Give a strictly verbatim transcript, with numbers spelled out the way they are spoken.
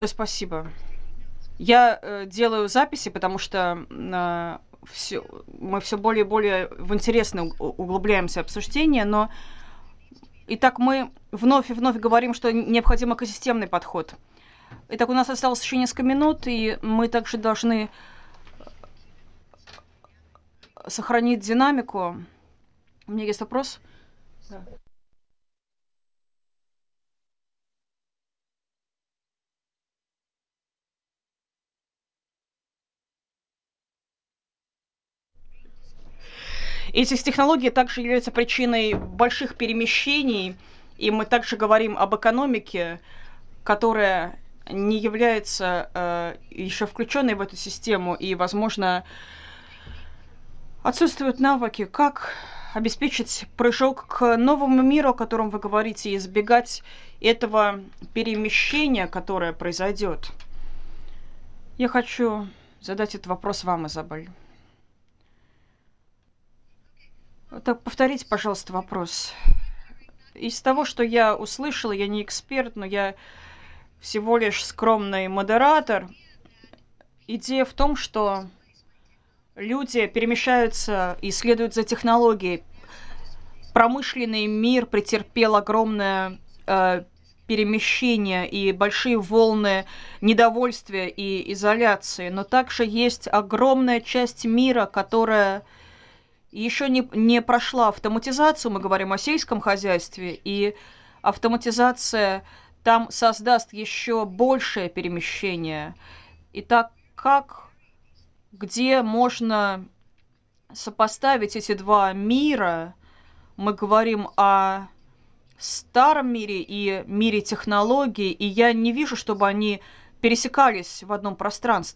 Спасибо. Я, э, делаю записи, потому что, на всё мы всё более и более в интересное у углубляемся обсуждение, но Итак, мы вновь и вновь говорим, что н необходим экосистемный подход. Итак, у нас осталось еще несколько минут, и мы также должны сохранить динамику. У меня есть вопрос. Да. Эти с технологии также являются причиной больших перемещений, и мы также говорим об экономике, которая не является, э, еще включенной в эту систему, и, возможно отсутствуют навыки, как обеспечить прыжок к новому миру, о котором вы говорите, и избегать этого перемещения, которое произойдет. Я хочу задать этот вопрос вам, Изабель. Так, повторите, пожалуйста, вопрос. Из того, что я услышала, я не эксперт, но я всего лишь скромный модератор. Идея в том, что люди перемещаются и следуют за технологией. Промышленный мир претерпел огромное, э, перемещение и большие волны недовольствия и изоляции, но также есть огромная часть мира, которая еще не не прошла автоматизацию. Мы говорим о сельском хозяйстве, и автоматизация там создаст еще большее перемещение. Итак, как, где можно сопоставить эти два мира? Мы говорим о старом мире и мире технологий, и я не вижу, чтобы они пересекались в одном пространстве.